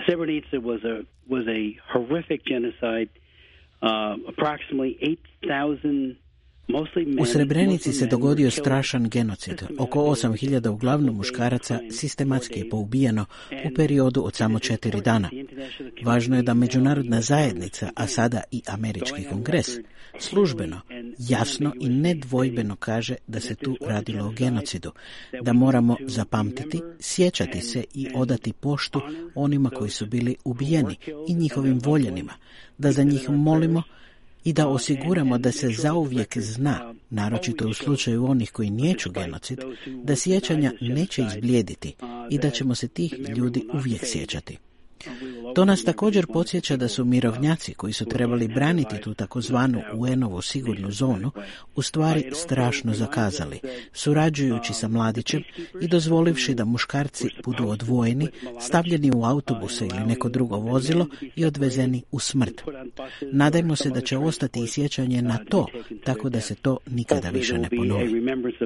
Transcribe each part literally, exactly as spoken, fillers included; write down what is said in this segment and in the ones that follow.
Srebrenica was a was a horrific genocide. Uh, approximately eight thousand. U Srebrenici se dogodio strašan genocid. Oko osam hiljada uglavnom muškaraca sistematski je poubijeno u periodu od samo četiri dana. Važno je da međunarodna zajednica, a sada i američki kongres, službeno, jasno i nedvojbeno kaže da se tu radilo o genocidu, da moramo zapamtiti, sjećati se i odati poštu onima koji su bili ubijeni i njihovim voljenima, da za njih molimo i da osiguramo da se zauvijek zna, naročito u slučaju onih koji niječu genocid, da sjećanja neće izblijediti i da ćemo se tih ljudi uvijek sjećati. To nas također podsjeća da su mirovnjaci koji su trebali braniti tu takozvanu U N-ovu sigurnu zonu u stvari strašno zakazali, surađujući sa mladićem i dozvolivši da muškarci budu odvojeni, stavljeni u autobuse ili neko drugo vozilo i odvezeni u smrt. Nadajmo se da će ostati i sjećanje na to, tako da se to nikada više ne ponovi.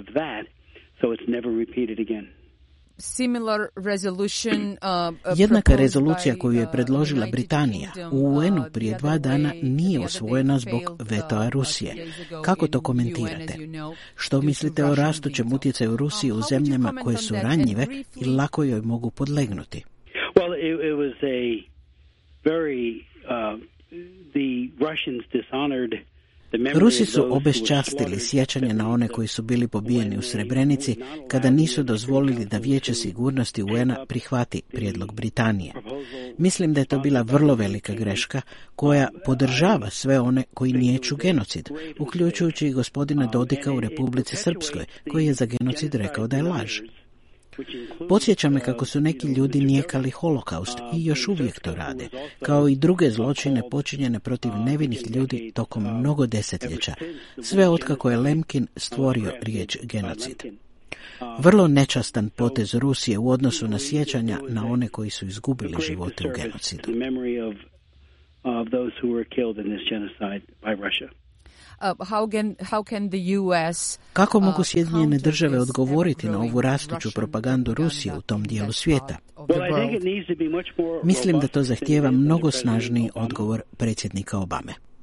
Jednaka rezolucija koju je predložila Britanija u U N-u prije dva dana nije usvojena zbog vetoa Rusije. Kako to komentirate? Što mislite o rastućem utjecaju Rusije u zemljama koje su ranjive i lako joj mogu podlegnuti? Well, it, it was a very uh, the Russians dishonored. Rusi su obeščastili sjećanje na one koji su bili pobijeni u Srebrenici kada nisu dozvolili da Vijeće sigurnosti U N-a prihvati prijedlog Britanije. Mislim da je to bila vrlo velika greška koja podržava sve one koji niječu genocid, uključujući i gospodina Dodika u Republici Srpskoj, koji je za genocid rekao da je laž. Podsjeća me kako su neki ljudi nijekali holokaust i još uvijek to rade, kao i druge zločine počinjene protiv nevinih ljudi tokom mnogo desetljeća, sve otkako je Lemkin stvorio riječ genocid. Vrlo nečastan potez Rusije u odnosu na sjećanja na one koji su izgubili živote u genocidu. Uh, how can, how can the U S, Kako mogu Sjedinjene države odgovoriti na ovu rastuću propagandu Rusije u tom dijelu svijeta? Mislim da to zahtijeva mnogo snažniji odgovor predsjednika Obame.